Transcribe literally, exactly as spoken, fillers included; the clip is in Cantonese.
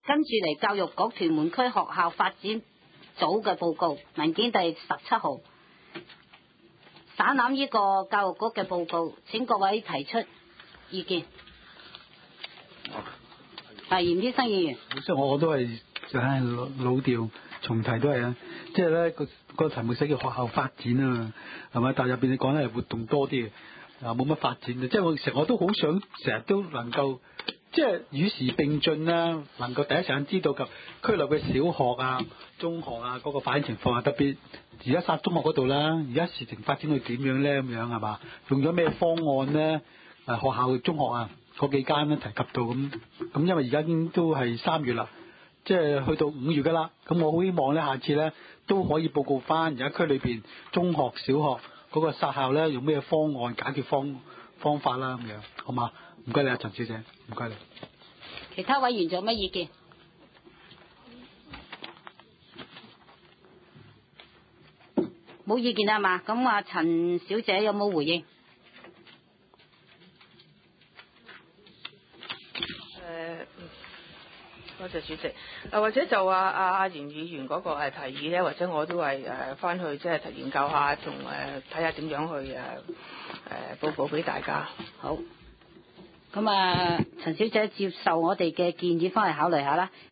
跟住嚟教育局屯門區學校發展組嘅報告文件第十七號，省覽呢個教育局嘅報告，請各位提出意見。係嚴天生議員。 即係我我都係就係老老調重提都係啊，即係咧個個題目寫叫學校發展啊，係咪？但係入邊你講咧係活動多啲嘅，啊冇乜發展啊，即係我成日我都好想成日都能夠即係與時並進啦，能夠第一時間知道及區內嘅小學啊、中學啊嗰個發展情況啊，特別而家殺中學嗰度啦，而家事情發展到點樣咧咁樣係嘛？用咗咩方案咧？誒學校中學啊嗰幾間咧提及到咁咁，因為而家已經都係三月啦。即係去到五月㗎啦，咁我好希望咧，下次咧都可以報告翻而家區裏邊中學、小學嗰個殺校咧用咩方案解決方方法啦咁樣，好嘛？唔該你啊，陳小姐，唔該你。 其他委員仲有乜意見？冇意見啊嘛？咁啊，陳小姐有冇回應？ 多謝主席。啊，或者就話阿阿嚴議員嗰個係提議咧，或者我都係誒翻去即係研究下，同誒睇下點樣去誒誒、呃、報告俾大家。 好。咁啊，陳小姐接受我哋嘅建議，翻去考慮下啦。